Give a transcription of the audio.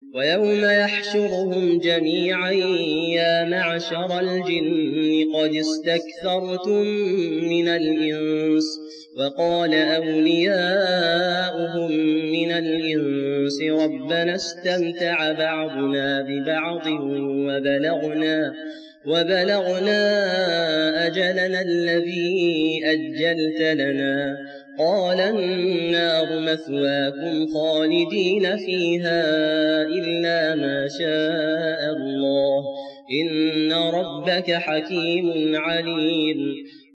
ويوم يحشرهم جميعا يا معشر الجن قد استكثرتم من الإنس وقال أولياؤهم من الإنس ربنا استمتع بعضنا ببعض وبلغنا أجلنا الذي أجلت لنا قال النار مثواكم خالدين فيها إلا ما شاء الله إن ربك حكيم عليم